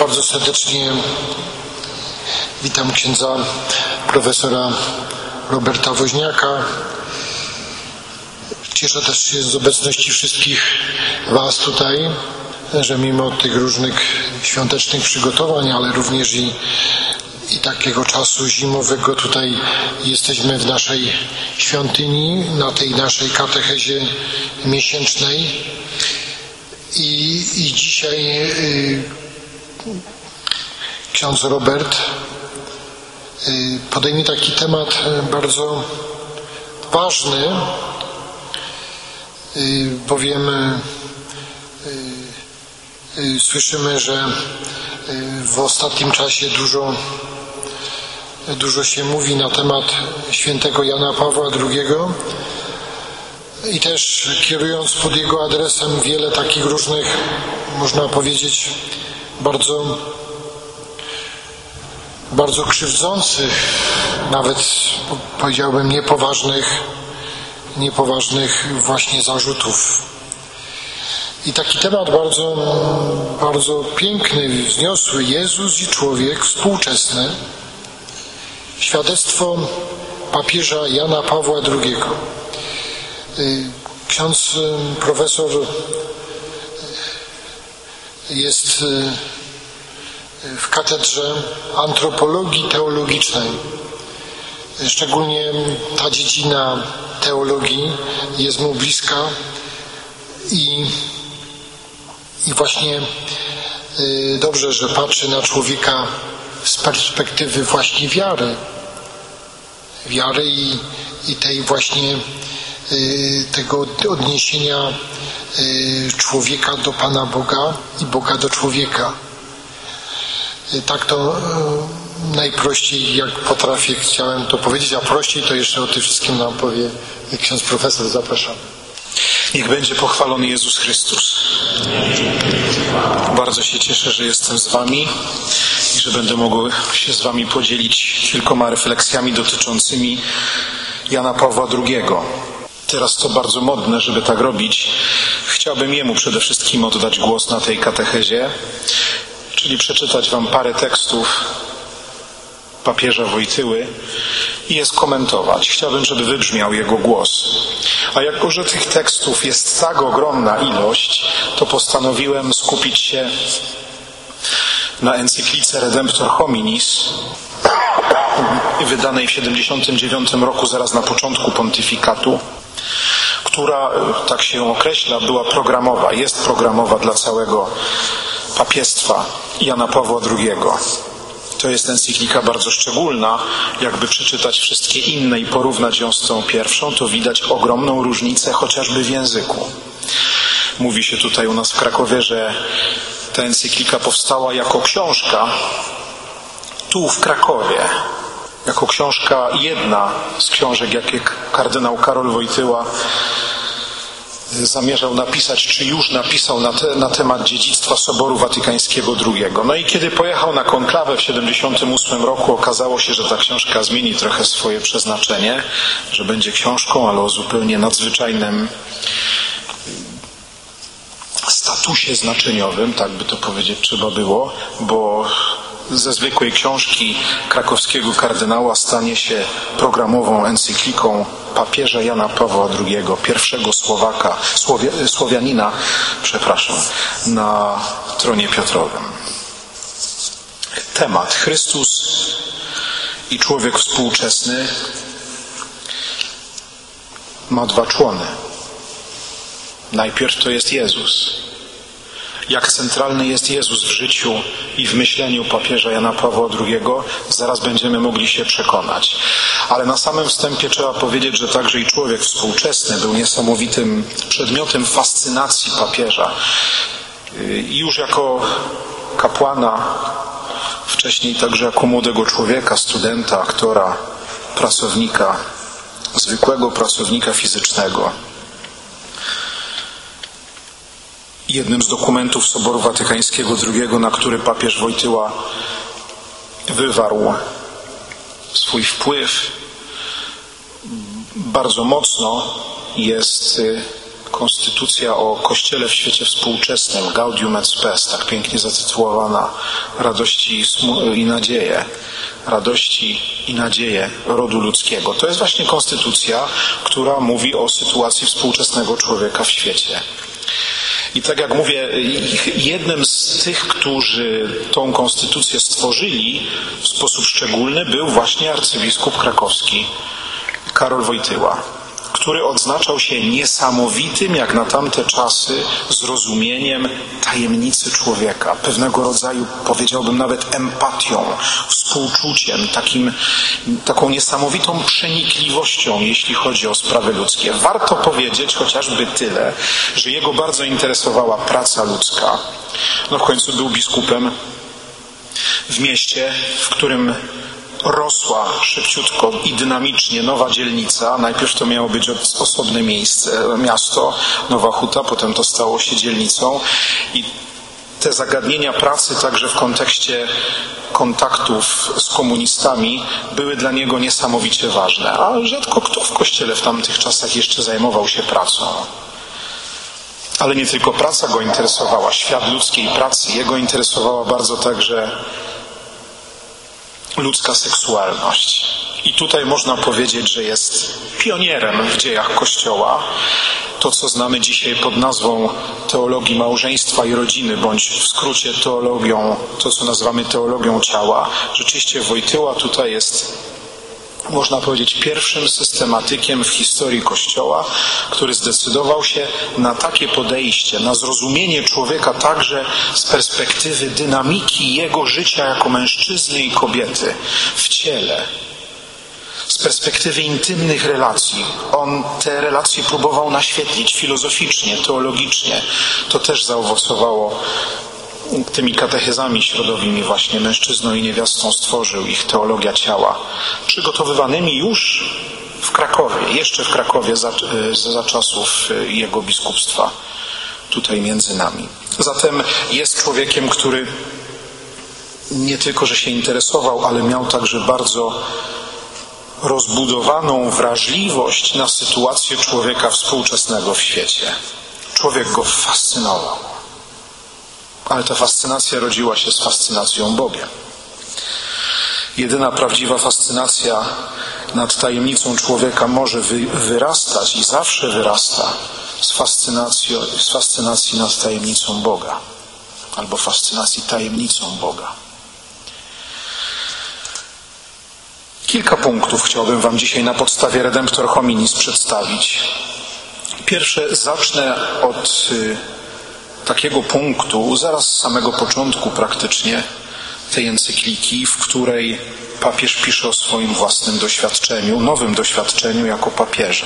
bardzo serdecznie witam księdza profesora Roberta Woźniaka. Cieszę też się z obecności wszystkich Was tutaj, że mimo tych różnych świątecznych przygotowań, ale również i takiego czasu zimowego tutaj jesteśmy w naszej świątyni, na tej naszej katechezie miesięcznej. I dzisiaj ksiądz Robert podejmie taki temat bardzo ważny, bowiem słyszymy, że w ostatnim czasie dużo się mówi na temat świętego Jana Pawła II i też kierując pod jego adresem wiele takich różnych, można powiedzieć, bardzo krzywdzących, nawet powiedziałbym niepoważnych właśnie zarzutów. I taki temat bardzo piękny, wzniosły: Jezus i człowiek współczesny. Świadectwo papieża Jana Pawła II. Ksiądz profesor jest w katedrze antropologii teologicznej. Szczególnie ta dziedzina teologii jest mu bliska i właśnie dobrze, że patrzy na człowieka z perspektywy właśnie wiary i tej właśnie tego odniesienia człowieka do Pana Boga i Boga do człowieka. Tak to najprościej, jak potrafię, chciałem to powiedzieć, a prościej to jeszcze o tym wszystkim nam powie ksiądz profesor. Zapraszam. Niech będzie pochwalony Jezus Chrystus. Bardzo się cieszę, że jestem z Wami i że będę mógł się z Wami podzielić kilkoma refleksjami dotyczącymi Jana Pawła II. Teraz to bardzo modne, żeby tak robić. Chciałbym jemu przede wszystkim oddać głos na tej katechezie, czyli przeczytać Wam parę tekstów papieża Wojtyły i je skomentować. Chciałbym, żeby wybrzmiał jego głos. A jako że tych tekstów jest tak ogromna ilość, to postanowiłem skupić się na encyklice Redemptor Hominis, wydanej w 79 roku, zaraz na początku pontyfikatu, która, tak się określa, była programowa, jest programowa dla całego papiestwa Jana Pawła II. To jest encyklika bardzo szczególna. Jakby przeczytać wszystkie inne i porównać ją z tą pierwszą, to widać ogromną różnicę chociażby w języku. Mówi się tutaj u nas w Krakowie, że ta encyklika powstała jako książka tu w Krakowie. Jako książka, jedna z książek, jakie kardynał Karol Wojtyła zamierzał napisać, czy już napisał na temat dziedzictwa Soboru Watykańskiego II. No i kiedy pojechał na konklawę w 78 roku, okazało się, że ta książka zmieni trochę swoje przeznaczenie, że będzie książką, ale o zupełnie nadzwyczajnym statusie znaczeniowym, tak by to powiedzieć trzeba było, bo ze zwykłej książki krakowskiego kardynała stanie się programową encykliką papieża Jana Pawła II, pierwszego Słowianina, na tronie Piotrowym. Temat: Chrystus i człowiek współczesny ma dwa człony. Najpierw to jest Jezus. Jak centralny jest Jezus w życiu i w myśleniu papieża Jana Pawła II, zaraz będziemy mogli się przekonać. Ale na samym wstępie trzeba powiedzieć, że także i człowiek współczesny był niesamowitym przedmiotem fascynacji papieża. Już jako kapłana, wcześniej także jako młodego człowieka, studenta, aktora, pracownika, zwykłego pracownika fizycznego. Jednym z dokumentów Soboru Watykańskiego II, na który papież Wojtyła wywarł swój wpływ bardzo mocno, jest konstytucja o Kościele w świecie współczesnym, Gaudium et Spes, tak pięknie zatytułowana, radości i nadzieje, radości i nadzieje rodu ludzkiego. To jest właśnie konstytucja, która mówi o sytuacji współczesnego człowieka w świecie. I tak jak mówię, jednym z tych, którzy tą konstytucję stworzyli w sposób szczególny, był właśnie arcybiskup krakowski Karol Wojtyła, który odznaczał się niesamowitym, jak na tamte czasy, zrozumieniem tajemnicy człowieka, pewnego rodzaju, powiedziałbym nawet empatią, współczuciem, taką niesamowitą przenikliwością, jeśli chodzi o sprawy ludzkie. Warto powiedzieć chociażby tyle, że jego bardzo interesowała praca ludzka. No w końcu był biskupem w mieście, w którym rosła szybciutko i dynamicznie nowa dzielnica. Najpierw to miało być osobne miasto, Nowa Huta, potem to stało się dzielnicą i te zagadnienia pracy także w kontekście kontaktów z komunistami były dla niego niesamowicie ważne. A rzadko kto w Kościele w tamtych czasach jeszcze zajmował się pracą. Ale nie tylko praca go interesowała, świat ludzkiej pracy. Jego interesowała bardzo także ludzka seksualność. I tutaj można powiedzieć, że jest pionierem w dziejach Kościoła. To, co znamy dzisiaj pod nazwą teologii małżeństwa i rodziny, bądź w skrócie teologią, to co nazywamy teologią ciała. Rzeczywiście Wojtyła tutaj jest, można powiedzieć, pierwszym systematykiem w historii Kościoła, który zdecydował się na takie podejście, na zrozumienie człowieka także z perspektywy dynamiki jego życia jako mężczyzny i kobiety w ciele, z perspektywy intymnych relacji. On te relacje próbował naświetlić filozoficznie, teologicznie. To też zaowocowało tymi katechezami środowymi właśnie mężczyzną i niewiastą stworzył ich teologia ciała, przygotowywanymi już w Krakowie, jeszcze w Krakowie za czasów jego biskupstwa, tutaj między nami. Zatem jest człowiekiem, który nie tylko, że się interesował, ale miał także bardzo rozbudowaną wrażliwość na sytuację człowieka współczesnego w świecie. Człowiek go fascynował. Ale ta fascynacja rodziła się z fascynacją Bogiem. Jedyna prawdziwa fascynacja nad tajemnicą człowieka może wyrastać i zawsze wyrasta z fascynacji nad tajemnicą Boga. Albo fascynacji tajemnicą Boga. Kilka punktów chciałbym wam dzisiaj na podstawie Redemptor Hominis przedstawić. Pierwsze zacznę od takiego punktu, zaraz z samego początku praktycznie tej encykliki, w której papież pisze o swoim własnym doświadczeniu, nowym doświadczeniu jako papieża.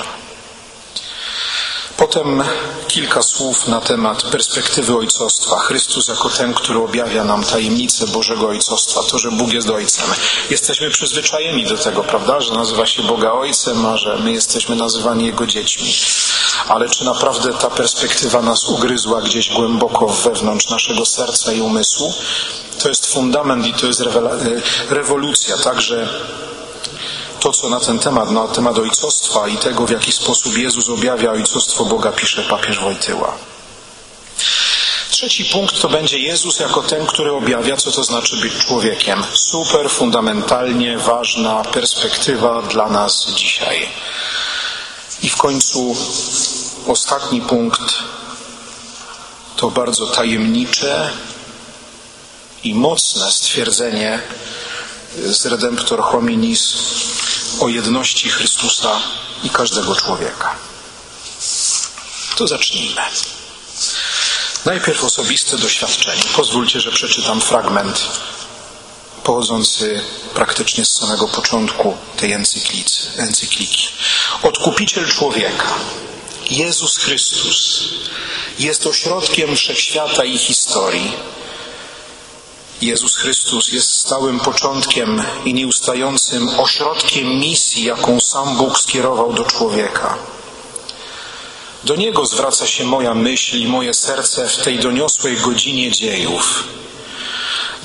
Potem kilka słów na temat perspektywy ojcostwa. Chrystus jako ten, który objawia nam tajemnicę Bożego Ojcostwa, to, że Bóg jest Ojcem. Jesteśmy przyzwyczajeni do tego, prawda, że nazywa się Boga Ojcem, a że my jesteśmy nazywani Jego dziećmi. Ale czy naprawdę ta perspektywa nas ugryzła gdzieś głęboko wewnątrz naszego serca i umysłu? To jest fundament i to jest rewolucja. Także to, co na ten temat, na temat ojcostwa i tego, w jaki sposób Jezus objawia ojcostwo Boga, pisze papież Wojtyła. Trzeci punkt to będzie Jezus jako ten, który objawia, co to znaczy być człowiekiem. Super, fundamentalnie ważna perspektywa dla nas dzisiaj. I w końcu ostatni punkt to bardzo tajemnicze i mocne stwierdzenie z Redemptor Hominis o jedności Chrystusa i każdego człowieka. To zacznijmy. Najpierw osobiste doświadczenie. Pozwólcie, że przeczytam fragment pochodzący praktycznie z samego początku tej encykliki. Odkupiciel człowieka, Jezus Chrystus, jest ośrodkiem wszechświata i historii. Jezus Chrystus jest stałym początkiem i nieustającym ośrodkiem misji, jaką sam Bóg skierował do człowieka. Do Niego zwraca się moja myśl i moje serce w tej doniosłej godzinie dziejów.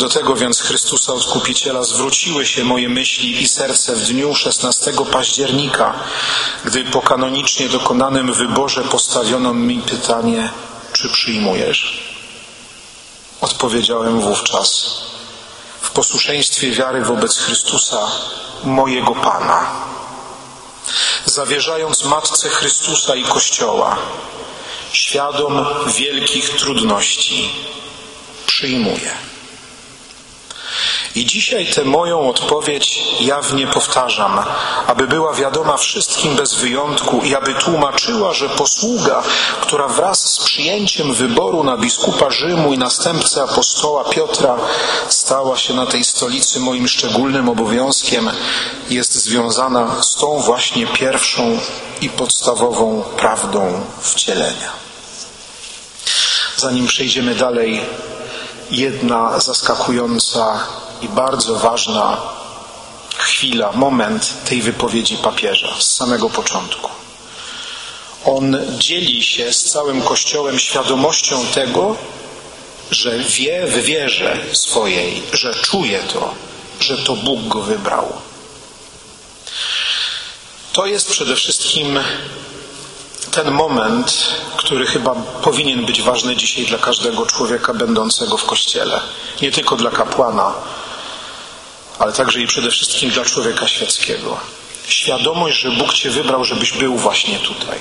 Do tego więc Chrystusa Odkupiciela zwróciły się moje myśli i serce w dniu 16 października, gdy po kanonicznie dokonanym wyborze postawiono mi pytanie, czy przyjmujesz? Odpowiedziałem wówczas, w posłuszeństwie wiary wobec Chrystusa, mojego Pana. Zawierzając Matce Chrystusa i Kościoła, świadom wielkich trudności, przyjmuję. I dzisiaj tę moją odpowiedź jawnie powtarzam, aby była wiadoma wszystkim bez wyjątku i aby tłumaczyła, że posługa, która wraz z przyjęciem wyboru na biskupa Rzymu i następcę apostoła Piotra stała się na tej stolicy moim szczególnym obowiązkiem, jest związana z tą właśnie pierwszą i podstawową prawdą wcielenia. Zanim przejdziemy dalej, jedna zaskakująca i bardzo ważna chwila, moment tej wypowiedzi papieża z samego początku. On dzieli się z całym Kościołem świadomością tego, że wie w wierze swojej, że czuje to, że to Bóg go wybrał. To jest przede wszystkim ten moment, który chyba powinien być ważny dzisiaj dla każdego człowieka będącego w Kościele. Nie tylko dla kapłana, ale także i przede wszystkim dla człowieka świeckiego. Świadomość, że Bóg Cię wybrał, żebyś był właśnie tutaj.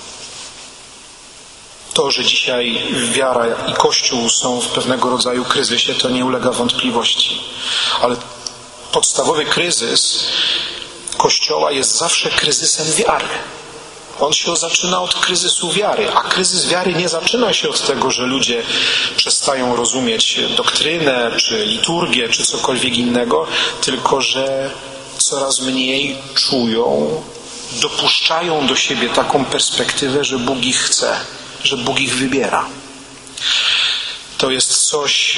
To, że dzisiaj wiara i Kościół są w pewnego rodzaju kryzysie, to nie ulega wątpliwości. Ale podstawowy kryzys Kościoła jest zawsze kryzysem wiary. On się zaczyna od kryzysu wiary, a kryzys wiary nie zaczyna się od tego, że ludzie przestają rozumieć doktrynę, czy liturgię, czy cokolwiek innego, tylko że coraz mniej czują, dopuszczają do siebie taką perspektywę, że Bóg ich chce, że Bóg ich wybiera. To jest coś,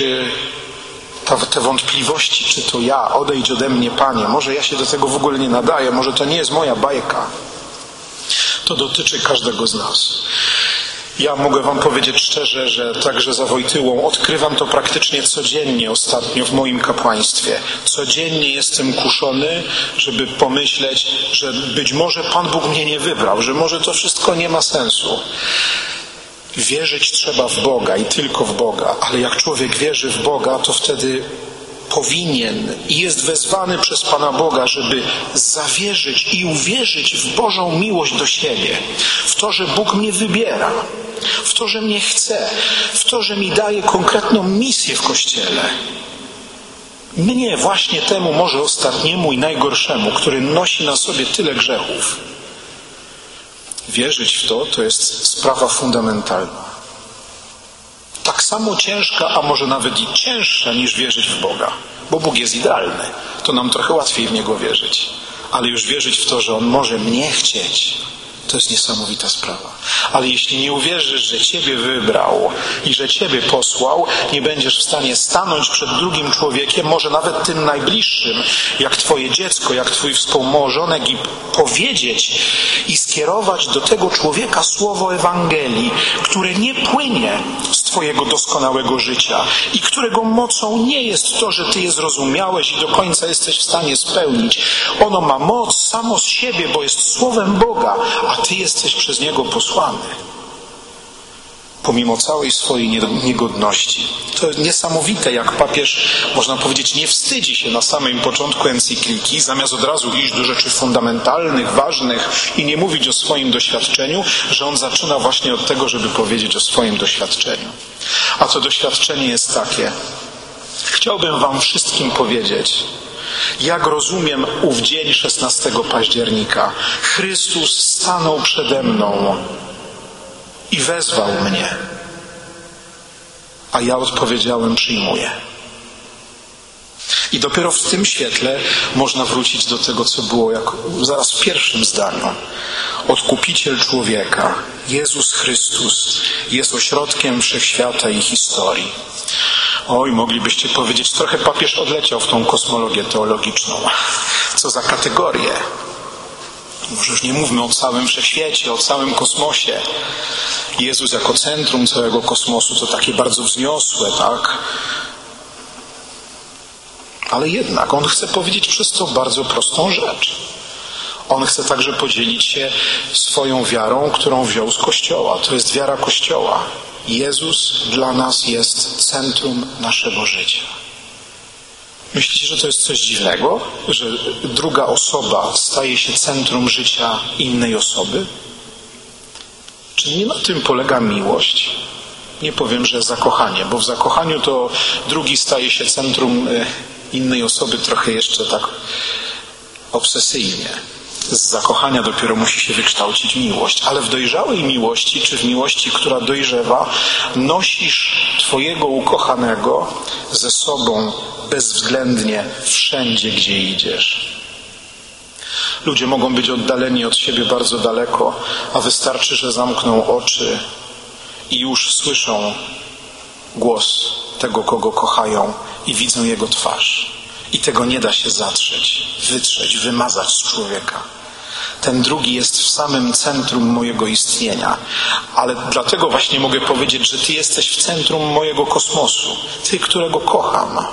te wątpliwości, czy to ja, odejdź ode mnie, Panie, może ja się do tego w ogóle nie nadaję, może to nie jest moja bajka. To dotyczy każdego z nas. Ja mogę wam powiedzieć szczerze, że także za Wojtyłą odkrywam to praktycznie codziennie ostatnio w moim kapłaństwie. Codziennie jestem kuszony, żeby pomyśleć, że być może Pan Bóg mnie nie wybrał, że może to wszystko nie ma sensu. Wierzyć trzeba w Boga i tylko w Boga, ale jak człowiek wierzy w Boga, to wtedy powinien i jest wezwany przez Pana Boga, żeby zawierzyć i uwierzyć w Bożą miłość do siebie, w to, że Bóg mnie wybiera, w to, że mnie chce, w to, że mi daje konkretną misję w Kościele. Mnie, właśnie temu może ostatniemu i najgorszemu, który nosi na sobie tyle grzechów. Wierzyć w to, to jest sprawa fundamentalna. Tak samo ciężka, a może nawet i cięższa niż wierzyć w Boga. Bo Bóg jest idealny. To nam trochę łatwiej w Niego wierzyć. Ale już wierzyć w to, że On może mnie chcieć, to jest niesamowita sprawa. Ale jeśli nie uwierzysz, że Ciebie wybrał i że Ciebie posłał, nie będziesz w stanie stanąć przed drugim człowiekiem, może nawet tym najbliższym, jak Twoje dziecko, jak Twój współmałżonek i powiedzieć i skierować do tego człowieka słowo Ewangelii, które nie płynie z Twojego doskonałego życia i którego mocą nie jest to, że Ty je zrozumiałeś i do końca jesteś w stanie spełnić. Ono ma moc samo z siebie, bo jest słowem Boga, a Ty jesteś przez Niego posłany. Pomimo całej swojej niegodności. To niesamowite, jak papież, można powiedzieć, nie wstydzi się na samym początku encykliki, zamiast od razu iść do rzeczy fundamentalnych, ważnych i nie mówić o swoim doświadczeniu, że on zaczyna właśnie od tego, żeby powiedzieć o swoim doświadczeniu. A to doświadczenie jest takie. Chciałbym wam wszystkim powiedzieć, jak rozumiem ów dzień 16 października. Chrystus stanął przede mną i wezwał mnie, a ja odpowiedziałem, przyjmuję. I dopiero w tym świetle można wrócić do tego, co było zaraz w pierwszym zdaniu. Odkupiciel człowieka, Jezus Chrystus, jest ośrodkiem wszechświata i historii. Oj, moglibyście powiedzieć, trochę papież odleciał w tą kosmologię teologiczną. Co za kategorie. Może już nie mówmy o całym wszechświecie, o całym kosmosie. Jezus jako centrum całego kosmosu to takie bardzo wzniosłe, tak? Ale jednak on chce powiedzieć przez to bardzo prostą rzecz. On chce także podzielić się swoją wiarą, którą wziął z Kościoła. To jest wiara Kościoła. Jezus dla nas jest centrum naszego życia. Myślicie, że to jest coś dziwnego? Że druga osoba staje się centrum życia innej osoby? Czy nie na tym polega miłość? Nie powiem, że zakochanie, bo w zakochaniu to drugi staje się centrum innej osoby trochę jeszcze tak obsesyjnie. Z zakochania dopiero musi się wykształcić miłość, ale w dojrzałej miłości, czy w miłości, która dojrzewa, nosisz twojego ukochanego ze sobą bezwzględnie wszędzie, gdzie idziesz. Ludzie mogą być oddaleni od siebie bardzo daleko, a wystarczy, że zamkną oczy i już słyszą głos tego, kogo kochają i widzą jego twarz. I tego nie da się wytrzeć, wymazać z człowieka. Ten drugi jest w samym centrum mojego istnienia. Ale dlatego właśnie mogę powiedzieć, że Ty jesteś w centrum mojego kosmosu. Ty, którego kocham.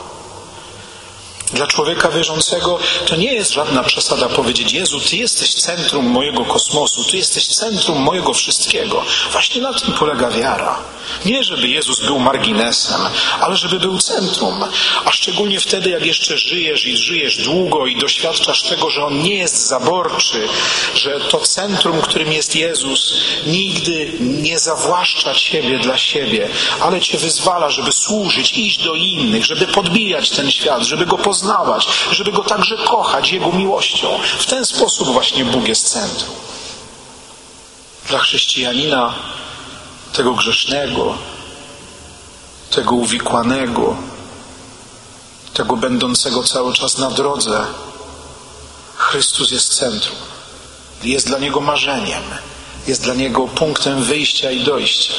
Dla człowieka wierzącego to nie jest żadna przesada powiedzieć: Jezu, Ty jesteś centrum mojego kosmosu, Ty jesteś centrum mojego wszystkiego. Właśnie na tym polega wiara. Nie, żeby Jezus był marginesem, ale żeby był centrum. A szczególnie wtedy, jak jeszcze żyjesz i żyjesz długo i doświadczasz tego, że On nie jest zaborczy, że to centrum, którym jest Jezus, nigdy nie zawłaszcza Ciebie dla siebie, ale Cię wyzwala, żeby służyć, iść do innych, żeby podbijać ten świat, żeby Go poznawać, żeby Go także kochać Jego miłością. W ten sposób właśnie Bóg jest centrum. Dla chrześcijanina, tego grzesznego, tego uwikłanego, tego będącego cały czas na drodze, Chrystus jest centrum. Jest dla niego marzeniem, jest dla niego punktem wyjścia i dojścia.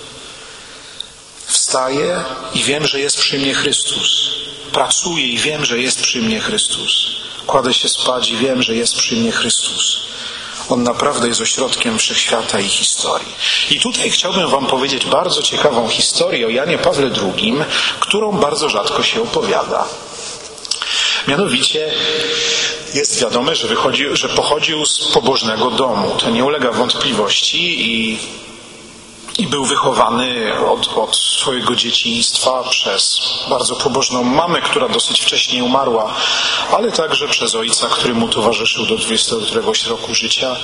Wstaję i wiem, że jest przy mnie Chrystus. Pracuję i wiem, że jest przy mnie Chrystus. Kładę się spać i wiem, że jest przy mnie Chrystus. On naprawdę jest ośrodkiem wszechświata i historii. I tutaj chciałbym wam powiedzieć bardzo ciekawą historię o Janie Pawle II, którą bardzo rzadko się opowiada. Mianowicie jest wiadome, że pochodził z pobożnego domu. To nie ulega wątpliwości i był wychowany od swojego dzieciństwa przez bardzo pobożną mamę, która dosyć wcześnie umarła, ale także przez ojca, który mu towarzyszył do 20 któregoś roku życia,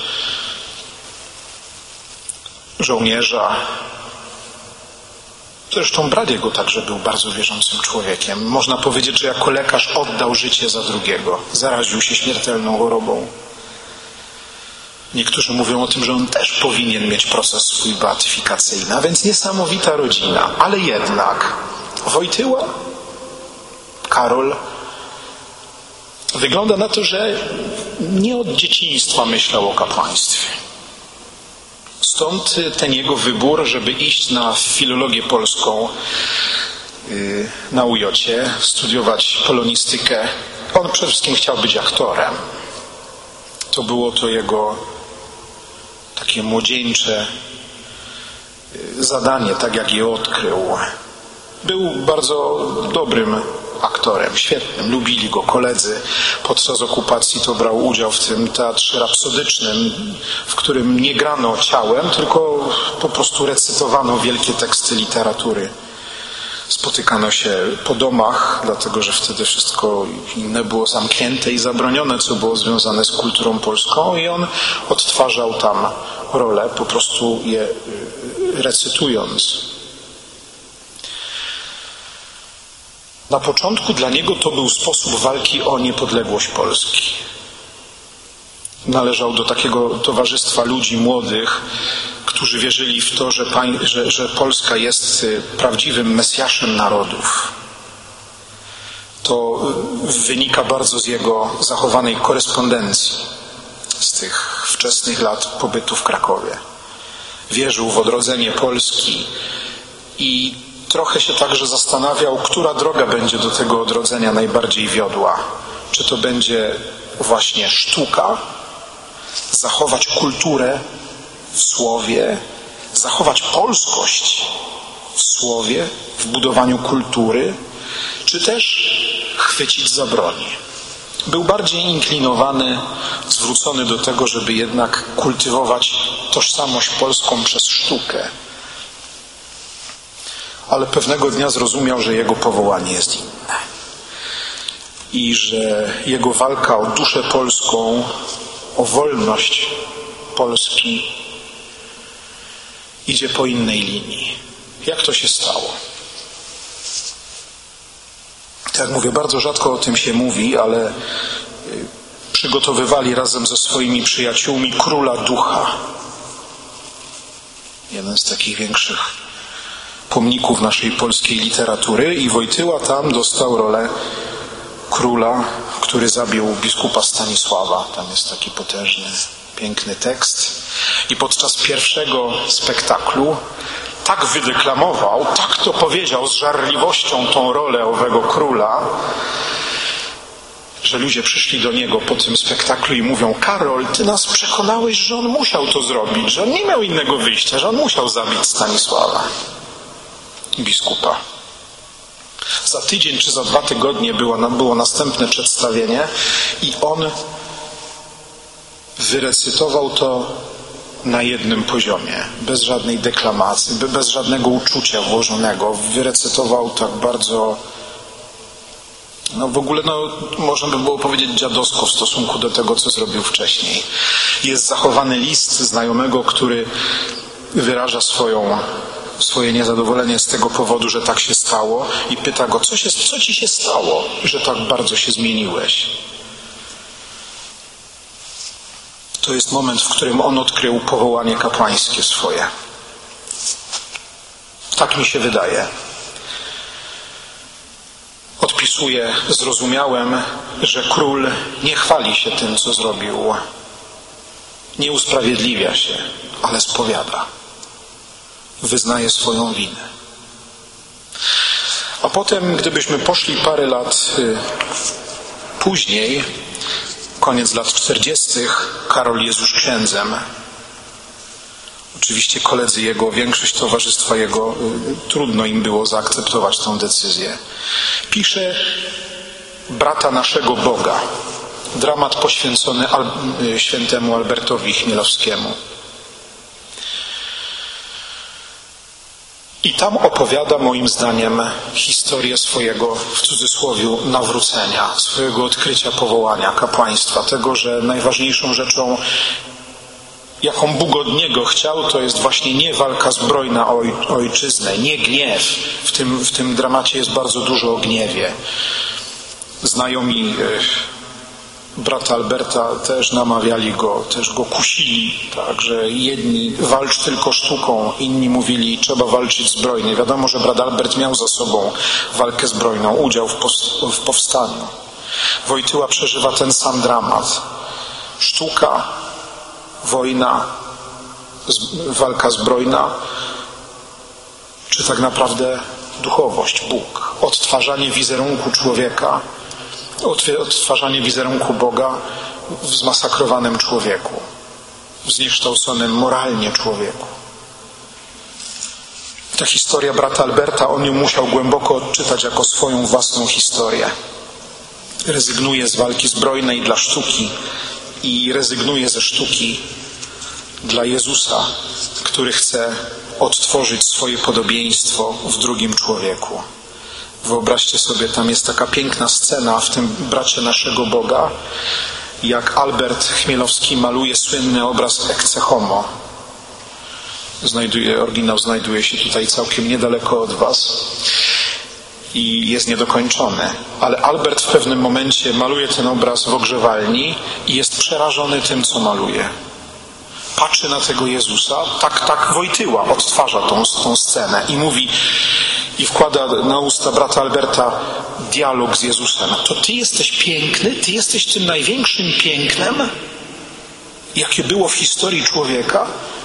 żołnierza. Zresztą brat jego także był bardzo wierzącym człowiekiem. Można powiedzieć, że jako lekarz oddał życie za drugiego. Zaraził się śmiertelną chorobą. Niektórzy mówią o tym, że on też powinien mieć proces swój beatyfikacyjny, a więc niesamowita rodzina. Ale jednak Wojtyła, Karol, wygląda na to, że nie od dzieciństwa myślał o kapłaństwie. Stąd ten jego wybór, żeby iść na filologię polską na UJ-cie, studiować polonistykę. On przede wszystkim chciał być aktorem. To było to jego takie młodzieńcze zadanie, tak jak je odkrył. Był bardzo dobrym aktorem, świetnym, lubili go koledzy. Podczas okupacji to brał udział w tym teatrze rapsodycznym, w którym nie grano ciałem, tylko po prostu recytowano wielkie teksty literatury. Spotykano się po domach, dlatego że wtedy wszystko inne było zamknięte i zabronione, co było związane z kulturą polską, i on odtwarzał tam role, po prostu je recytując. Na początku dla niego to był sposób walki o niepodległość Polski. Należał do takiego towarzystwa ludzi młodych, którzy wierzyli w to, że Polska jest prawdziwym Mesjaszem narodów. To wynika bardzo z jego zachowanej korespondencji z tych wczesnych lat pobytu w Krakowie. Wierzył w odrodzenie Polski i trochę się także zastanawiał, która droga będzie do tego odrodzenia najbardziej wiodła. Czy to będzie właśnie sztuka, zachować kulturę w słowie, zachować polskość w słowie, w budowaniu kultury, czy też chwycić za broń. Był bardziej inklinowany, zwrócony do tego, żeby jednak kultywować tożsamość polską przez sztukę. Ale pewnego dnia zrozumiał, że jego powołanie jest inne. I że jego walka o duszę polską, o wolność Polski idzie po innej linii. Jak to się stało? Tak jak mówię, bardzo rzadko o tym się mówi, ale przygotowywali razem ze swoimi przyjaciółmi Króla Ducha. Jeden z takich większych pomników naszej polskiej literatury i Wojtyła tam dostał rolę króla, który zabił biskupa Stanisława. Tam jest taki potężny, piękny tekst. I podczas pierwszego spektaklu tak wydeklamował, tak to powiedział z żarliwością tą rolę owego króla, że ludzie przyszli do niego po tym spektaklu i mówią: Karol, ty nas przekonałeś, że on musiał to zrobić, że on nie miał innego wyjścia, że on musiał zabić Stanisława, biskupa. Za tydzień czy za 2 tygodnie było następne przedstawienie i on wyrecytował to na jednym poziomie, bez żadnej deklamacji, bez żadnego uczucia włożonego. Wyrecytował tak bardzo, w ogóle można by było powiedzieć dziadowsko w stosunku do tego, co zrobił wcześniej. Jest zachowany list znajomego, który wyraża swoje niezadowolenie z tego powodu, że tak się stało i pyta go, co ci się stało, że tak bardzo się zmieniłeś? To jest moment, w którym on odkrył powołanie kapłańskie swoje. Tak mi się wydaje. Odpisuję, zrozumiałem, że król nie chwali się tym, co zrobił. Nie usprawiedliwia się, ale spowiada. Wyznaje swoją winę. A potem, gdybyśmy poszli parę lat później, koniec lat 40., Karol jest już księdzem. Oczywiście koledzy jego, większość towarzystwa jego, trudno im było zaakceptować tę decyzję. Pisze Brata naszego Boga, dramat poświęcony świętemu Albertowi Chmielowskiemu. I tam opowiada, moim zdaniem, historię swojego, w cudzysłowie, nawrócenia, swojego odkrycia powołania, kapłaństwa, tego, że najważniejszą rzeczą, jaką Bóg od niego chciał, to jest właśnie nie walka zbrojna o ojczyznę, nie gniew. W tym dramacie jest bardzo dużo o gniewie. Znajomi brata Alberta też namawiali go, też go kusili, tak, że jedni walcz tylko sztuką, inni mówili trzeba walczyć zbrojnie. Wiadomo, że brat Albert miał za sobą walkę zbrojną, udział w powstaniu. Wojtyła przeżywa ten sam dramat. Sztuka, wojna, walka zbrojna, czy tak naprawdę duchowość, Bóg, odtwarzanie wizerunku człowieka, odtwarzanie wizerunku Boga w zmasakrowanym człowieku, w zniekształconym moralnie człowieku. Ta historia brata Alberta, on ją musiał głęboko odczytać jako swoją własną historię. Rezygnuje z walki zbrojnej dla sztuki i rezygnuje ze sztuki dla Jezusa, który chce odtworzyć swoje podobieństwo w drugim człowieku. Wyobraźcie sobie, tam jest taka piękna scena w tym Bracie naszego Boga, jak Albert Chmielowski maluje słynny obraz Ecce Homo. Oryginał znajduje się tutaj całkiem niedaleko od was i jest niedokończony. Ale Albert w pewnym momencie maluje ten obraz w ogrzewalni i jest przerażony tym, co maluje. Patrzy na tego Jezusa, tak Wojtyła odtwarza tą scenę i mówi, i wkłada na usta brata Alberta dialog z Jezusem. To ty jesteś piękny? Ty jesteś tym największym pięknem, jakie było w historii człowieka?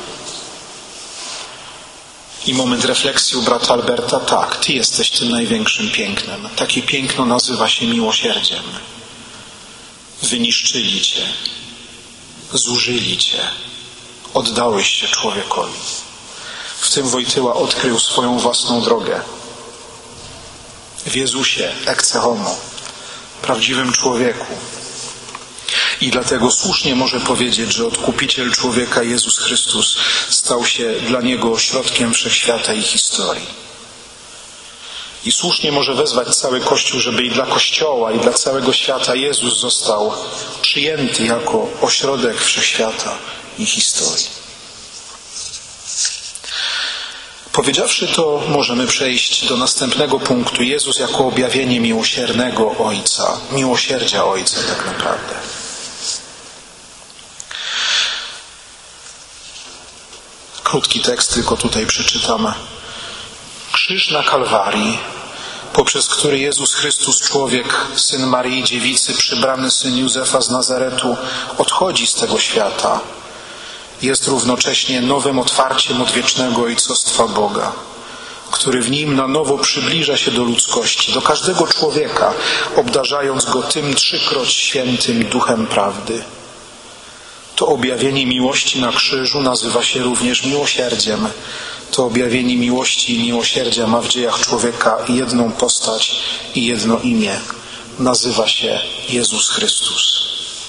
I moment refleksji u brata Alberta, tak, ty jesteś tym największym pięknem. Takie piękno nazywa się miłosierdziem. Wyniszczyli cię, zużyli cię, oddałeś się człowiekowi. W tym Wojtyła odkrył swoją własną drogę. w Jezusie, ecce homo, prawdziwym człowieku. I dlatego słusznie może powiedzieć, że Odkupiciel człowieka Jezus Chrystus stał się dla niego ośrodkiem wszechświata i historii. I słusznie może wezwać cały Kościół, żeby i dla Kościoła, i dla całego świata Jezus został przyjęty jako ośrodek wszechświata i historii. Powiedziawszy to, możemy przejść do następnego punktu. Jezus jako objawienie miłosiernego Ojca, miłosierdzia Ojca tak naprawdę. Krótki tekst tylko tutaj przeczytam. Krzyż na Kalwarii, poprzez który Jezus Chrystus, człowiek, Syn Maryi Dziewicy, przybrany Syn Józefa z Nazaretu, odchodzi z tego świata, jest równocześnie nowym otwarciem odwiecznego ojcostwa Boga, który w nim na nowo przybliża się do ludzkości, do każdego człowieka, obdarzając go tym trzykroć świętym Duchem Prawdy. To objawienie miłości na krzyżu nazywa się również miłosierdziem. To objawienie miłości i miłosierdzia ma w dziejach człowieka jedną postać i jedno imię. Nazywa się Jezus Chrystus.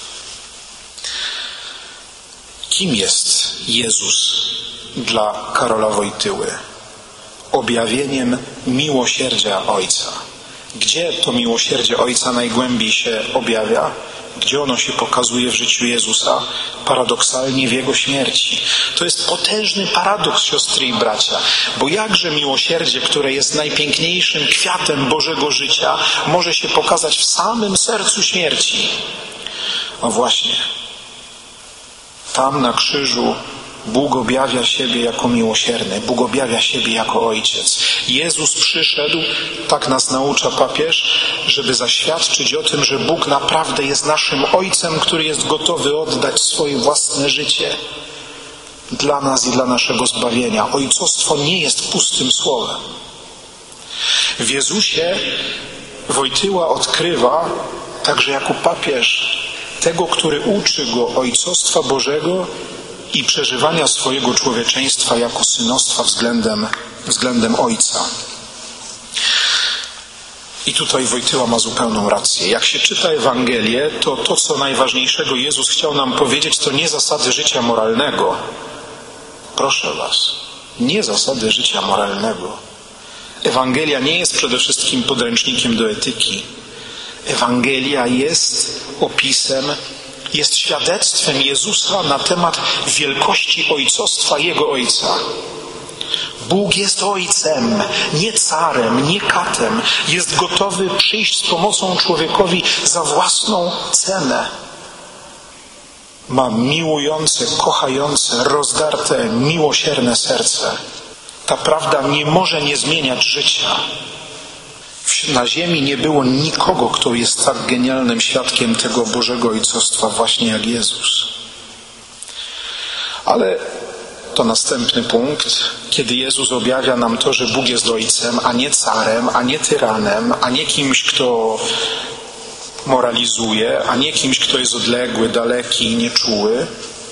Kim jest Jezus dla Karola Wojtyły? Objawieniem miłosierdzia Ojca. Gdzie to miłosierdzie Ojca najgłębiej się objawia? Gdzie ono się pokazuje w życiu Jezusa? Paradoksalnie w Jego śmierci. To jest potężny paradoks, siostry i bracia, bo jakże miłosierdzie, które jest najpiękniejszym kwiatem Bożego życia, może się pokazać w samym sercu śmierci? No właśnie, tam na krzyżu Bóg objawia siebie jako miłosierny, Bóg objawia siebie jako Ojciec. Jezus przyszedł, tak nas naucza papież, żeby zaświadczyć o tym, że Bóg naprawdę jest naszym Ojcem, który jest gotowy oddać swoje własne życie dla nas i dla naszego zbawienia. Ojcostwo nie jest pustym słowem. W Jezusie Wojtyła odkrywa, także jako papież, tego, który uczy go ojcostwa Bożego i przeżywania swojego człowieczeństwa jako synostwa względem Ojca. I tutaj Wojtyła ma zupełną rację. Jak się czyta Ewangelię, to co najważniejszego Jezus chciał nam powiedzieć, to nie zasady życia moralnego. Proszę was, nie zasady życia moralnego. Ewangelia nie jest przede wszystkim podręcznikiem do etyki. Ewangelia jest opisem, jest świadectwem Jezusa na temat wielkości ojcostwa Jego Ojca. Bóg jest Ojcem, nie carem, nie katem. Jest gotowy przyjść z pomocą człowiekowi za własną cenę. Ma miłujące, kochające, rozdarte, miłosierne serce. Ta prawda nie może nie zmieniać życia. Na ziemi nie było nikogo, kto jest tak genialnym świadkiem tego Bożego Ojcostwa właśnie jak Jezus. Ale to następny punkt, kiedy Jezus objawia nam to, że Bóg jest Ojcem, a nie carem, a nie tyranem, a nie kimś, kto moralizuje, a nie kimś, kto jest odległy, daleki i nieczuły,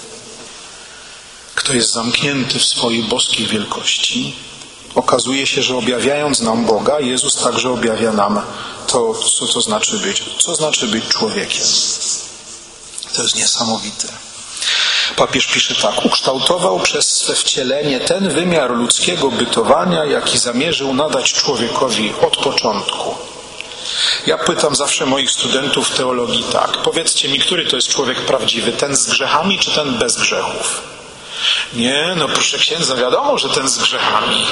kto jest zamknięty w swojej boskiej wielkości. Okazuje się, że objawiając nam Boga, Jezus także objawia nam to, co to znaczy być człowiekiem. To jest niesamowite. Papież pisze tak: ukształtował przez swe wcielenie ten wymiar ludzkiego bytowania, jaki zamierzył nadać człowiekowi od początku. Ja pytam zawsze moich studentów teologii tak: powiedzcie mi, który to jest człowiek prawdziwy, ten z grzechami czy ten bez grzechów? Nie, no proszę księdza, wiadomo, że ten z grzechami.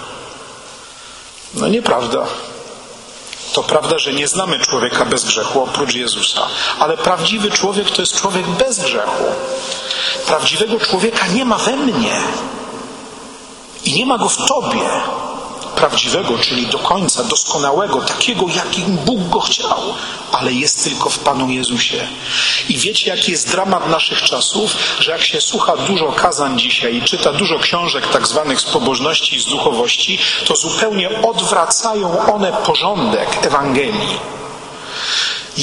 No nieprawda. To prawda, że nie znamy człowieka bez grzechu oprócz Jezusa. Ale prawdziwy człowiek to jest człowiek bez grzechu. Prawdziwego człowieka nie ma we mnie. I nie ma go w tobie. Prawdziwego, czyli do końca, doskonałego, takiego, jakim Bóg go chciał, ale jest tylko w Panu Jezusie. I wiecie, jaki jest dramat naszych czasów, że jak się słucha dużo kazań dzisiaj i czyta dużo książek tak zwanych z pobożności i z duchowości, to zupełnie odwracają one porządek Ewangelii.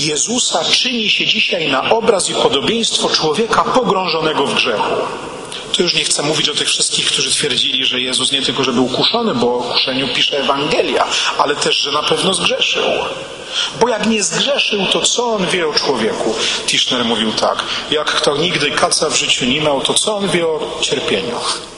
Jezusa czyni się dzisiaj na obraz i podobieństwo człowieka pogrążonego w grzechu. To już nie chcę mówić o tych wszystkich, którzy twierdzili, że Jezus nie tylko, że był kuszony, bo o kuszeniu pisze Ewangelia, ale też, że na pewno zgrzeszył. Bo jak nie zgrzeszył, to co on wie o człowieku? Tischner mówił tak: jak kto nigdy kaca w życiu nie miał, to co on wie o cierpieniu?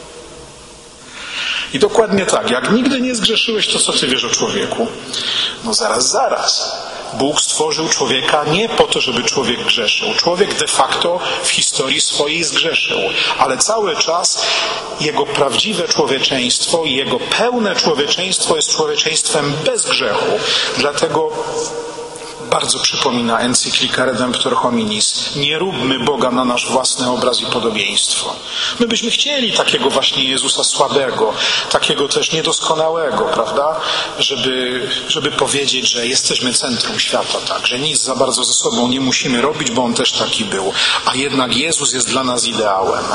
I dokładnie tak, jak nigdy nie zgrzeszyłeś, to co ty wiesz o człowieku? No zaraz. Bóg stworzył człowieka nie po to, żeby człowiek grzeszył. Człowiek de facto w historii swojej zgrzeszył, ale cały czas jego prawdziwe człowieczeństwo i jego pełne człowieczeństwo jest człowieczeństwem bez grzechu. Dlatego bardzo przypomina encyklika Redemptor Hominis: nie róbmy Boga na nasz własny obraz i podobieństwo. My byśmy chcieli takiego właśnie Jezusa słabego, takiego też niedoskonałego, prawda? Żeby powiedzieć, że jesteśmy centrum świata, tak, że nic za bardzo ze sobą nie musimy robić, bo On też taki był. A jednak Jezus jest dla nas ideałem.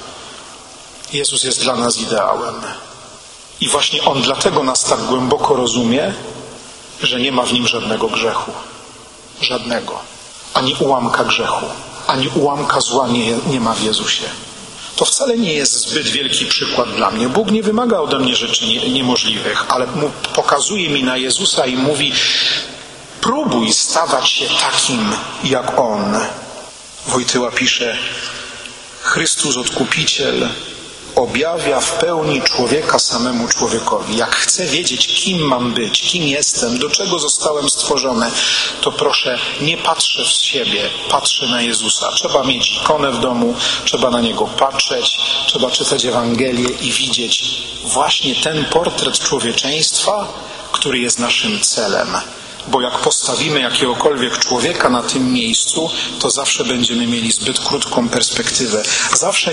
Jezus jest dla nas ideałem. I właśnie On dlatego nas tak głęboko rozumie, że nie ma w Nim żadnego grzechu. Żadnego. Ani ułamka grzechu, ani ułamka zła nie ma w Jezusie. To wcale nie jest zbyt wielki przykład dla mnie. Bóg nie wymaga ode mnie rzeczy niemożliwych, ale pokazuje mi na Jezusa i mówi: próbuj stawać się takim jak On. Wojtyła pisze: Chrystus Odkupiciel objawia w pełni człowieka samemu człowiekowi. Jak chcę wiedzieć, kim mam być, kim jestem, do czego zostałem stworzony, to proszę, nie patrzę w siebie, patrzę na Jezusa. Trzeba mieć ikonę w domu, trzeba na Niego patrzeć, trzeba czytać Ewangelię i widzieć właśnie ten portret człowieczeństwa, który jest naszym celem. Bo jak postawimy jakiegokolwiek człowieka na tym miejscu, to zawsze będziemy mieli zbyt krótką perspektywę. Zawsze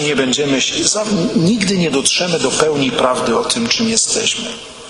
nigdy nie dotrzemy do pełni prawdy o tym, czym jesteśmy.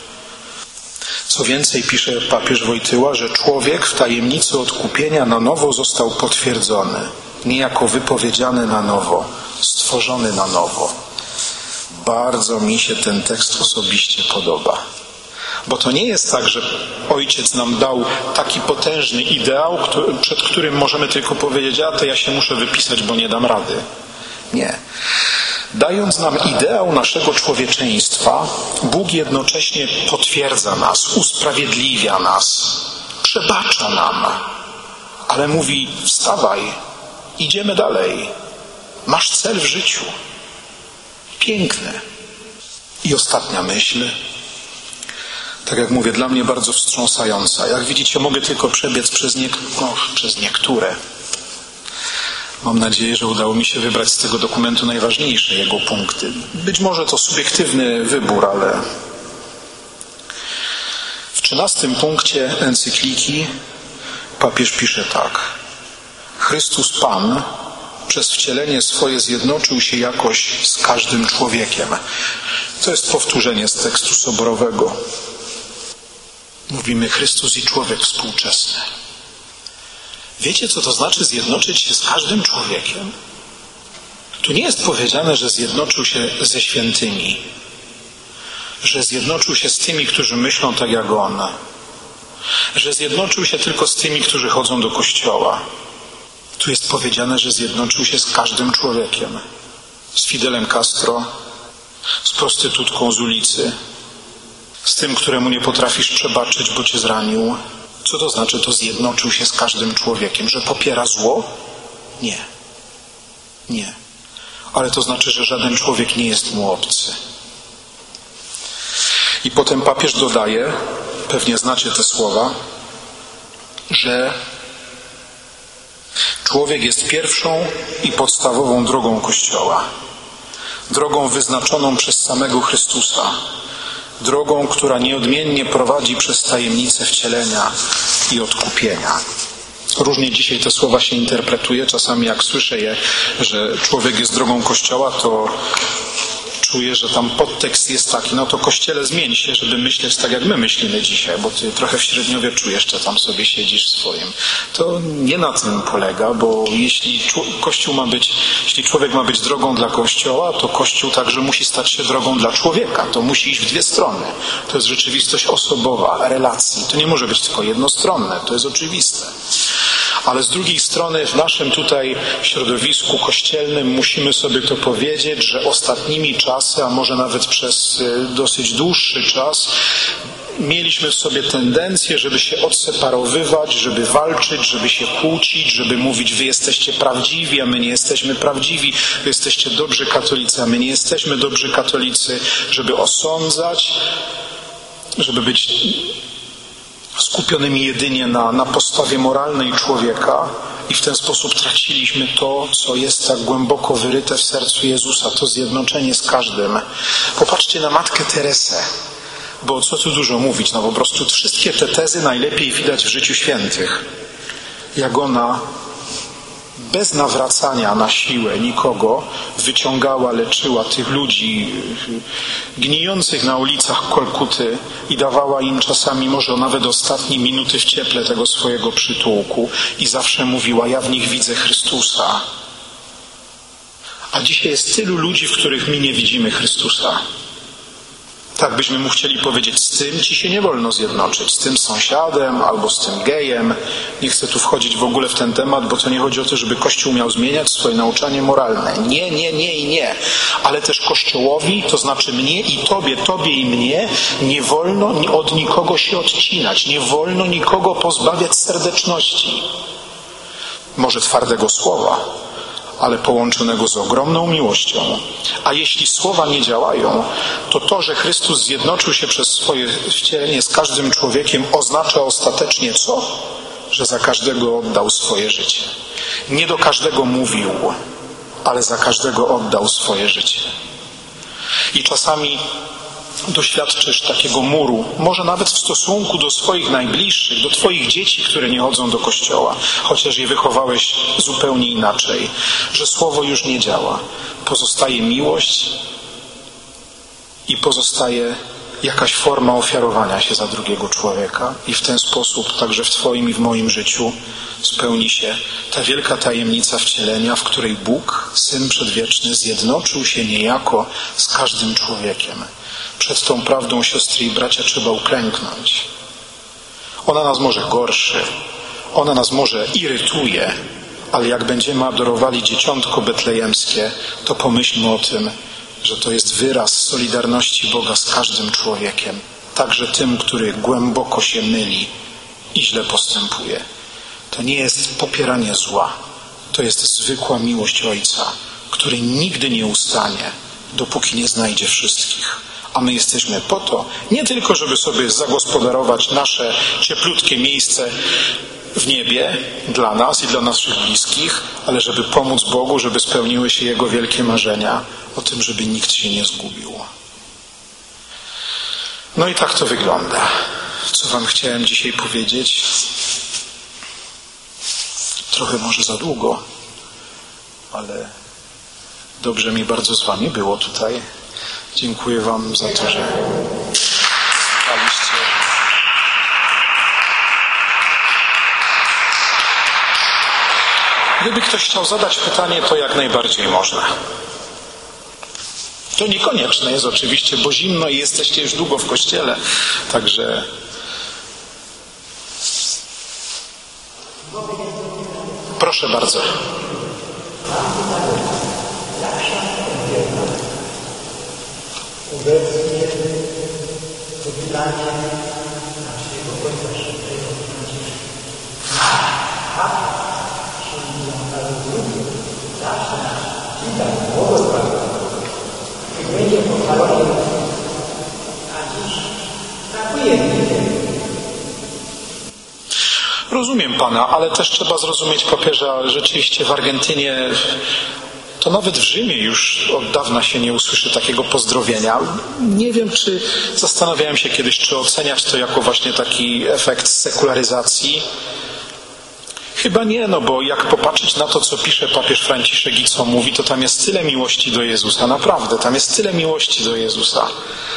Co więcej, pisze papież Wojtyła, że człowiek w tajemnicy odkupienia na nowo został potwierdzony, niejako wypowiedziany na nowo, stworzony na nowo. Bardzo mi się ten tekst osobiście podoba. Bo to nie jest tak, że Ojciec nam dał taki potężny ideał, przed którym możemy tylko powiedzieć: a to ja się muszę wypisać, bo nie dam rady. Nie. Dając nam ideał naszego człowieczeństwa, Bóg jednocześnie potwierdza nas, usprawiedliwia nas, przebacza nam. Ale mówi: wstawaj, idziemy dalej. Masz cel w życiu. Piękne. I ostatnia myśl. Tak jak mówię, dla mnie bardzo wstrząsająca. Jak widzicie, mogę tylko przebiec przez niektóre. Mam nadzieję, że udało mi się wybrać z tego dokumentu najważniejsze jego punkty. Być może to subiektywny wybór, ale w 13 punkcie encykliki papież pisze tak: Chrystus Pan przez wcielenie swoje zjednoczył się jakoś z każdym człowiekiem. To jest powtórzenie z tekstu soborowego. Mówimy Chrystus i człowiek współczesny. Wiecie, co to znaczy zjednoczyć się z każdym człowiekiem? Tu nie jest powiedziane, że zjednoczył się ze świętymi, że zjednoczył się z tymi, którzy myślą tak jak On, że zjednoczył się tylko z tymi, którzy chodzą do kościoła. Tu jest powiedziane, że zjednoczył się z każdym człowiekiem. Z Fidelem Castro, z prostytutką z ulicy, z tym, któremu nie potrafisz przebaczyć, bo cię zranił. Co to znaczy, to zjednoczył się z każdym człowiekiem? Że popiera zło? Nie. Nie. Ale to znaczy, że żaden człowiek nie jest mu obcy. I potem papież dodaje, pewnie znacie te słowa, że człowiek jest pierwszą i podstawową drogą Kościoła. Drogą wyznaczoną przez samego Chrystusa. Drogą, która nieodmiennie prowadzi przez tajemnicę wcielenia i odkupienia. Różnie dzisiaj te słowa się interpretuje. Czasami jak słyszę je, że człowiek jest drogą Kościoła, to czuję, że tam podtekst jest taki: no to Kościele, zmień się, żeby myśleć tak, jak my myślimy dzisiaj, bo ty trochę w średniowieczu jeszcze tam sobie siedzisz w swoim. To nie na tym polega, bo jeśli człowiek ma być drogą dla Kościoła, to Kościół także musi stać się drogą dla człowieka. To musi iść w dwie strony. To jest rzeczywistość osobowa, relacji. To nie może być tylko jednostronne, to jest oczywiste. Ale z drugiej strony w naszym tutaj środowisku kościelnym musimy sobie to powiedzieć, że ostatnimi czasy, a może nawet przez dosyć dłuższy czas, mieliśmy w sobie tendencję, żeby się odseparowywać, żeby walczyć, żeby się kłócić, żeby mówić, wy jesteście prawdziwi, a my nie jesteśmy prawdziwi, wy jesteście dobrzy katolicy, a my nie jesteśmy dobrzy katolicy, żeby osądzać, żeby być skupionymi jedynie na postawie moralnej człowieka i w ten sposób traciliśmy to, co jest tak głęboko wyryte w sercu Jezusa, to zjednoczenie z każdym. Popatrzcie na Matkę Teresę. Bo co tu dużo mówić, po prostu wszystkie te tezy najlepiej widać w życiu świętych. Jak ona bez nawracania na siłę nikogo wyciągała, leczyła tych ludzi gnijących na ulicach Kolkuty i dawała im czasami może nawet ostatnie minuty w cieple tego swojego przytułku i zawsze mówiła, ja w nich widzę Chrystusa. A dzisiaj jest tylu ludzi, w których my nie widzimy Chrystusa. Tak byśmy mu chcieli powiedzieć, z tym ci się nie wolno zjednoczyć, z tym sąsiadem albo z tym gejem. Nie chcę tu wchodzić w ogóle w ten temat, bo to nie chodzi o to, żeby Kościół miał zmieniać swoje nauczanie moralne. Nie, nie, nie i nie. Ale też Kościołowi, to znaczy mnie i tobie i mnie, nie wolno od nikogo się odcinać. Nie wolno nikogo pozbawiać serdeczności. Może twardego słowa, ale połączonego z ogromną miłością. A jeśli słowa nie działają, to, że Chrystus zjednoczył się przez swoje wcielenie z każdym człowiekiem, oznacza ostatecznie co? Że za każdego oddał swoje życie. Nie do każdego mówił, ale za każdego oddał swoje życie. I czasami doświadczysz takiego muru, może nawet w stosunku do swoich najbliższych, do twoich dzieci, które nie chodzą do kościoła, chociaż je wychowałeś zupełnie inaczej, że słowo już nie działa. Pozostaje miłość i pozostaje jakaś forma ofiarowania się za drugiego człowieka i w ten sposób także w twoim i w moim życiu spełni się ta wielka tajemnica wcielenia, w której Bóg, Syn Przedwieczny, zjednoczył się niejako z każdym człowiekiem. Przed tą prawdą, siostry i bracia, trzeba uklęknąć. Ona nas może gorszy, ona nas może irytuje, ale jak będziemy adorowali dzieciątko betlejemskie, to pomyślmy o tym, że to jest wyraz solidarności Boga z każdym człowiekiem, także tym, który głęboko się myli i źle postępuje. To nie jest popieranie zła, to jest zwykła miłość Ojca, który nigdy nie ustanie, dopóki nie znajdzie wszystkich. A my jesteśmy po to, nie tylko, żeby sobie zagospodarować nasze cieplutkie miejsce w niebie dla nas i dla naszych bliskich, ale żeby pomóc Bogu, żeby spełniły się Jego wielkie marzenia o tym, żeby nikt się nie zgubił. No i tak to wygląda. Co wam chciałem dzisiaj powiedzieć? Trochę może za długo, ale dobrze mi bardzo z wami było tutaj. Dziękuję wam za to, że trwaliście. Gdyby ktoś chciał zadać pytanie, to jak najbardziej można. To niekonieczne jest oczywiście, bo zimno i jesteście już długo w kościele. Także proszę bardzo. Obecnie to pytanie naszego końca świętego Franciszka. Czyli drugie, zawsze widać błogosławiony. I będzie pochwalony, a dziś brakuje mi. Rozumiem pana, ale też trzeba zrozumieć papieża. Rzeczywiście w Argentynie, to nawet w Rzymie już od dawna się nie usłyszy takiego pozdrowienia. Nie wiem, czy zastanawiałem się kiedyś, czy oceniać to jako właśnie taki efekt sekularyzacji. Chyba nie, no bo jak popatrzeć na to, co pisze papież Franciszek i co mówi, to tam jest tyle miłości do Jezusa, naprawdę, tam jest tyle miłości do Jezusa.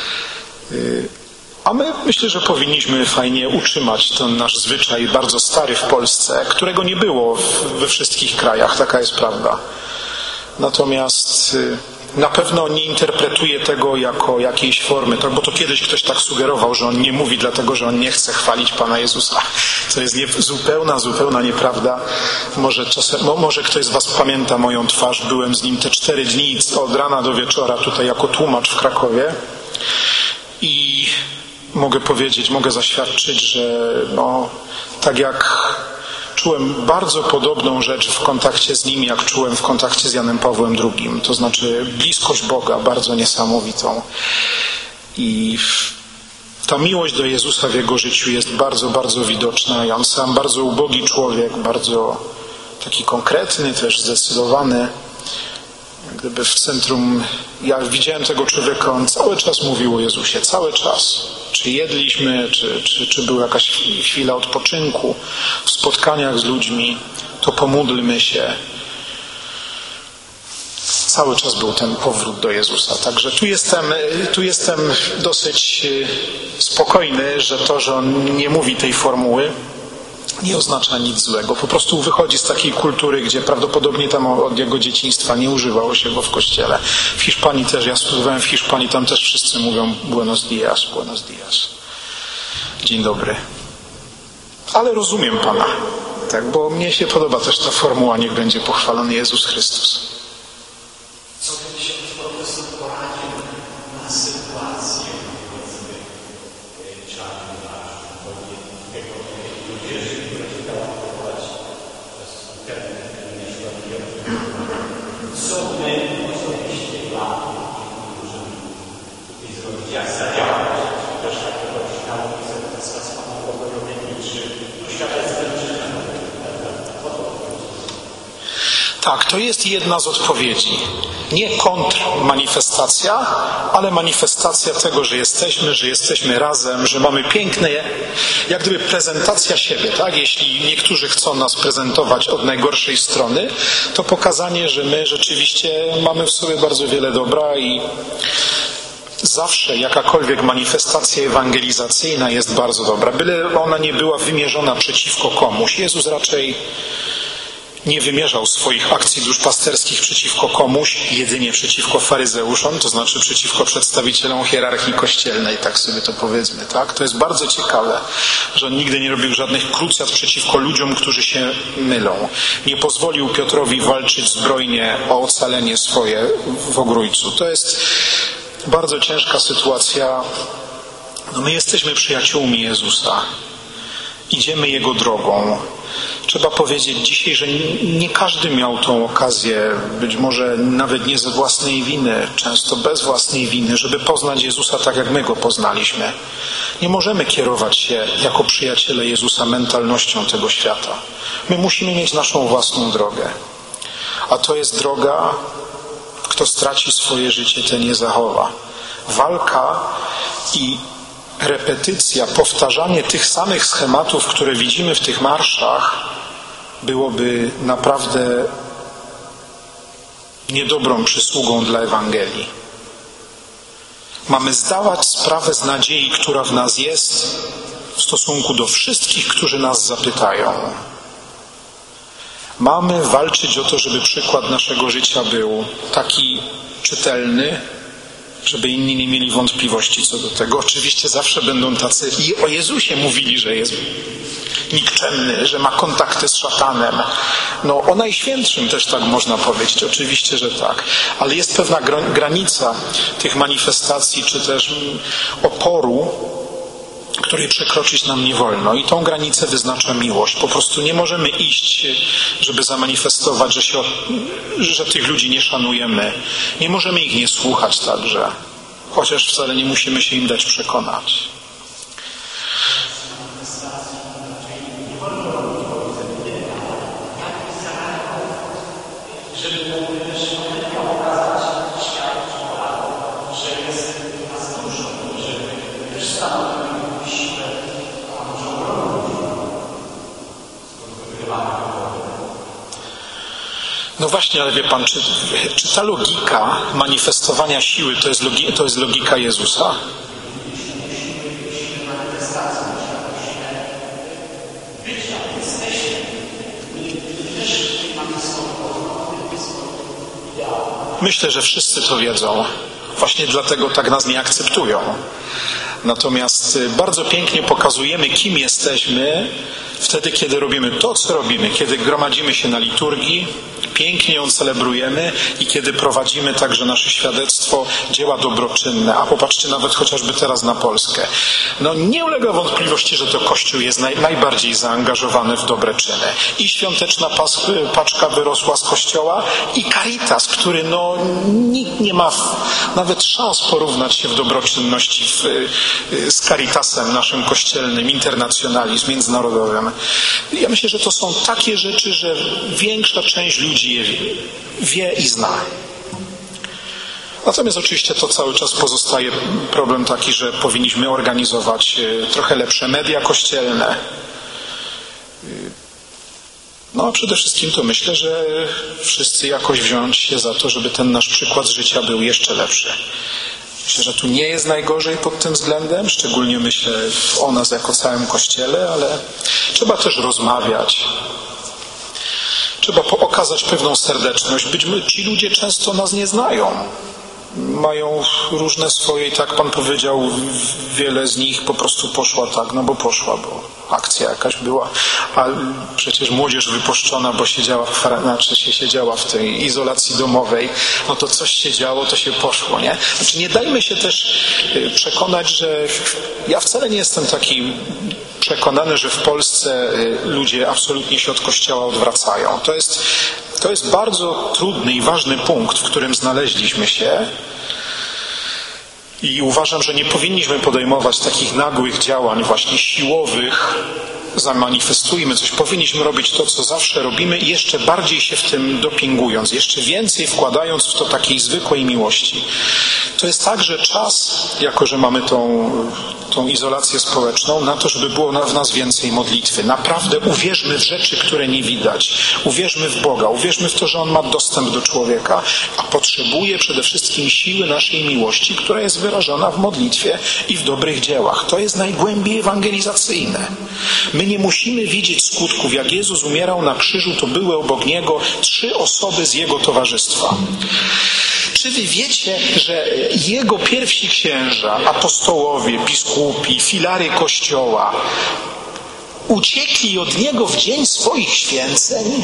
A my myślę, że powinniśmy fajnie utrzymać ten nasz zwyczaj bardzo stary w Polsce, którego nie było we wszystkich krajach, taka jest prawda. Natomiast na pewno nie interpretuje tego jako jakiejś formy, tak? Bo to kiedyś ktoś tak sugerował, że on nie mówi dlatego, że on nie chce chwalić Pana Jezusa. To jest zupełna nieprawda. Może ktoś z was pamięta moją twarz. Byłem z nim te 4 dni od rana do wieczora tutaj jako tłumacz w Krakowie i mogę zaświadczyć, że tak jak czułem bardzo podobną rzecz w kontakcie z nim, jak czułem w kontakcie z Janem Pawłem II. To znaczy bliskość Boga, bardzo niesamowitą. I ta miłość do Jezusa w jego życiu jest bardzo, bardzo widoczna. I on sam bardzo ubogi człowiek, bardzo taki konkretny, też zdecydowany. Gdyby w centrum, ja widziałem tego człowieka, on cały czas mówił o Jezusie, cały czas. Czy jedliśmy, czy była jakaś chwila odpoczynku, w spotkaniach z ludźmi, to pomódlmy się. Cały czas był ten powrót do Jezusa. Także tu jestem dosyć spokojny, że to, że on nie mówi tej formuły, nie oznacza nic złego. Po prostu wychodzi z takiej kultury, gdzie prawdopodobnie tam od jego dzieciństwa nie używało się go w kościele. W Hiszpanii też, ja studiowałem w Hiszpanii, tam też wszyscy mówią buenos dias, buenos dias. Dzień dobry. Ale rozumiem Pana, tak, bo mnie się podoba też ta formuła, niech będzie pochwalony Jezus Chrystus. Co by się profesor poradził na sytuację, powiedzmy, czarna, tego młodzieży, która się dała powołać przez internet, co my osobiście dla możemy tutaj zrobić, jak zadziałać, też takiego oryginału prezentacja z Panem Bogiem, czy doświadczać zwyciężenia. Tak, to jest jedna z odpowiedzi. Nie kontrmanifestacja, ale manifestacja tego, że jesteśmy razem, że mamy piękne, jak gdyby prezentacja siebie, tak? Jeśli niektórzy chcą nas prezentować od najgorszej strony, to pokazanie, że my rzeczywiście mamy w sobie bardzo wiele dobra i zawsze jakakolwiek manifestacja ewangelizacyjna jest bardzo dobra, byle ona nie była wymierzona przeciwko komuś. Jezus raczej nie wymierzał swoich akcji duszpasterskich przeciwko komuś, jedynie przeciwko faryzeuszom, to znaczy przeciwko przedstawicielom hierarchii kościelnej, tak sobie to powiedzmy, tak? To jest bardzo ciekawe, że on nigdy nie robił żadnych krucjat przeciwko ludziom, którzy się mylą. Nie pozwolił Piotrowi walczyć zbrojnie o ocalenie swoje w Ogrójcu. To jest bardzo ciężka sytuacja. My jesteśmy przyjaciółmi Jezusa. Idziemy Jego drogą. Trzeba powiedzieć dzisiaj, że nie każdy miał tą okazję, być może nawet nie ze własnej winy, często bez własnej winy, żeby poznać Jezusa tak, jak my Go poznaliśmy. Nie możemy kierować się jako przyjaciele Jezusa mentalnością tego świata. My musimy mieć naszą własną drogę. A to jest droga, kto straci swoje życie, ten je zachowa. Walka i repetycja, powtarzanie tych samych schematów, które widzimy w tych marszach, byłoby naprawdę niedobrą przysługą dla Ewangelii. Mamy zdawać sprawę z nadziei, która w nas jest, w stosunku do wszystkich, którzy nas zapytają. Mamy walczyć o to, żeby przykład naszego życia był taki czytelny, żeby inni nie mieli wątpliwości co do tego. Oczywiście zawsze będą tacy i o Jezusie mówili, że jest nikczemny, że ma kontakty z szatanem. O Najświętszym też tak można powiedzieć. Oczywiście, że tak. Ale jest pewna granica tych manifestacji, czy też oporu, której przekroczyć nam nie wolno. I tą granicę wyznacza miłość. Po prostu nie możemy iść, żeby zamanifestować, że tych ludzi nie szanujemy. Nie możemy ich nie słuchać także. Chociaż wcale nie musimy się im dać przekonać. No właśnie, ale wie Pan, czy ta logika manifestowania siły to jest logika Jezusa? Myślę, że wszyscy to wiedzą. Właśnie dlatego tak nas nie akceptują. Natomiast bardzo pięknie pokazujemy, kim jesteśmy wtedy, kiedy robimy to, co robimy, kiedy gromadzimy się na liturgii, pięknie ją celebrujemy i kiedy prowadzimy także nasze świadectwo, dzieła dobroczynne. A popatrzcie nawet chociażby teraz na Polskę. No nie ulega wątpliwości, że to Kościół jest najbardziej zaangażowany w dobre czyny. I świąteczna paczka wyrosła z Kościoła i Caritas, który nikt nie ma nawet szans porównać się w dobroczynności z Caritasem naszym kościelnym, internacjonalizm międzynarodowym. Ja myślę, że to są takie rzeczy, że większa część ludzi je wie i zna. Natomiast oczywiście to cały czas pozostaje problem taki, że powinniśmy organizować trochę lepsze media kościelne. No a przede wszystkim to myślę, że wszyscy jakoś wziąć się za to, żeby ten nasz przykład życia był jeszcze lepszy. Myślę, że tu nie jest najgorzej pod tym względem, szczególnie myślę o nas jako całym Kościele, ale trzeba też rozmawiać. Trzeba okazać pewną serdeczność. Ci ludzie często nas nie znają. Mają różne swoje i tak Pan powiedział, wiele z nich po prostu poszła tak, bo poszła, bo akcja jakaś była, a przecież młodzież wypuszczona, bo siedziała w tej izolacji domowej, no to coś się działo, to się poszło, nie? Znaczy nie dajmy się też przekonać, że ja wcale nie jestem taki przekonany, że w Polsce ludzie absolutnie się od Kościoła odwracają. To jest bardzo trudny i ważny punkt, w którym znaleźliśmy się i uważam, że nie powinniśmy podejmować takich nagłych działań właśnie siłowych, zamanifestujmy coś, powinniśmy robić to, co zawsze robimy i jeszcze bardziej się w tym dopingując, jeszcze więcej wkładając w to takiej zwykłej miłości. To jest także czas, jako że mamy tą izolację społeczną, na to, żeby było w nas więcej modlitwy. Naprawdę uwierzmy w rzeczy, które nie widać. Uwierzmy w Boga, uwierzmy w to, że On ma dostęp do człowieka, a potrzebuje przede wszystkim siły naszej miłości, która jest wyrażona w modlitwie i w dobrych dziełach. To jest najgłębiej ewangelizacyjne. My nie musimy widzieć skutków. Jak Jezus umierał na krzyżu, to były obok Niego 3 osoby z Jego towarzystwa. Czy wy wiecie, że Jego pierwsi księża, apostołowie, biskupi, filary Kościoła uciekli od Niego w dzień swoich święceń?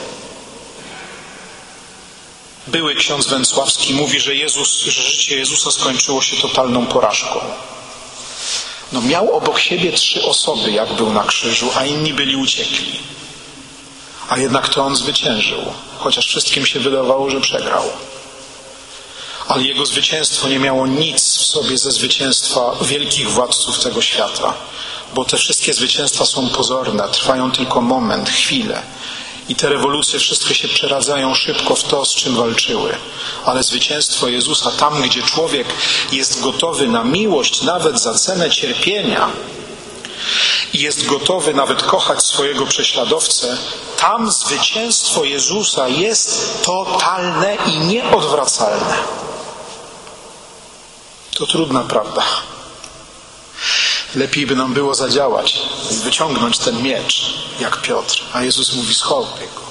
Były ksiądz Węcławski mówi, że życie Jezusa skończyło się totalną porażką. Miał obok siebie 3 osoby, jak był na krzyżu, a inni byli uciekli. A jednak to On zwyciężył, chociaż wszystkim się wydawało, że przegrał. Ale Jego zwycięstwo nie miało nic w sobie ze zwycięstwa wielkich władców tego świata, bo te wszystkie zwycięstwa są pozorne, trwają tylko moment, chwilę. I te rewolucje wszystkie się przeradzają szybko w to, z czym walczyły. Ale zwycięstwo Jezusa, tam gdzie człowiek jest gotowy na miłość nawet za cenę cierpienia i jest gotowy nawet kochać swojego prześladowcę, tam zwycięstwo Jezusa jest totalne i nieodwracalne. To trudna prawda. Lepiej by nam było zadziałać, wyciągnąć ten miecz, jak Piotr. A Jezus mówi, schowaj go.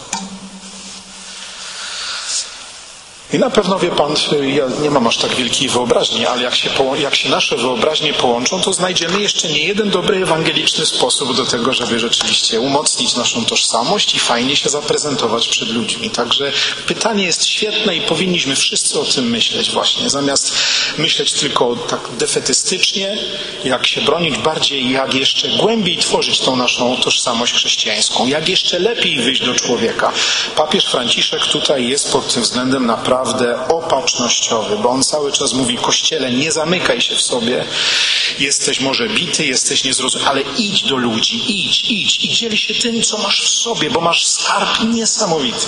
I na pewno, wie Pan, ja nie mam aż tak wielkiej wyobraźni, ale jak się nasze wyobraźnie połączą, to znajdziemy jeszcze nie jeden dobry ewangeliczny sposób do tego, żeby rzeczywiście umocnić naszą tożsamość i fajnie się zaprezentować przed ludźmi. Także pytanie jest świetne i powinniśmy wszyscy o tym myśleć właśnie. Zamiast myśleć tylko tak defetystycznie, jak się bronić, bardziej jak jeszcze głębiej tworzyć tą naszą tożsamość chrześcijańską, jak jeszcze lepiej wyjść do człowieka. Papież Franciszek tutaj jest pod tym względem naprawdę opatrznościowy, bo on cały czas mówi, Kościele, nie zamykaj się w sobie, jesteś może bity, jesteś niezrozumiały, ale idź do ludzi, idź i dziel się tym, co masz w sobie, bo masz skarb niesamowity.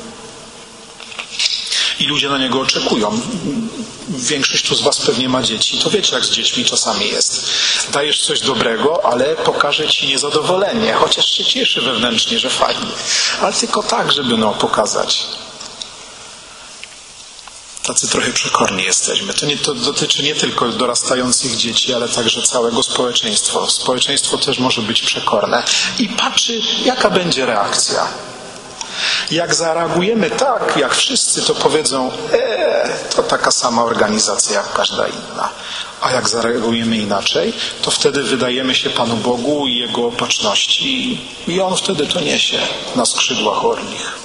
I ludzie na niego oczekują. Większość tu z was pewnie ma dzieci. To wiecie, jak z dziećmi czasami jest. Dajesz coś dobrego, ale pokaże ci niezadowolenie, chociaż się cieszy wewnętrznie, że fajnie. Ale tylko tak, żeby pokazać. Tacy trochę przekorni jesteśmy. To dotyczy nie tylko dorastających dzieci, ale także całego społeczeństwa. Społeczeństwo też może być przekorne. I patrzy, jaka będzie reakcja. Jak zareagujemy tak, jak wszyscy, to powiedzą, to taka sama organizacja jak każda inna. A jak zareagujemy inaczej, to wtedy wydajemy się Panu Bogu i Jego opatrzności i On wtedy to niesie na skrzydłach orlich.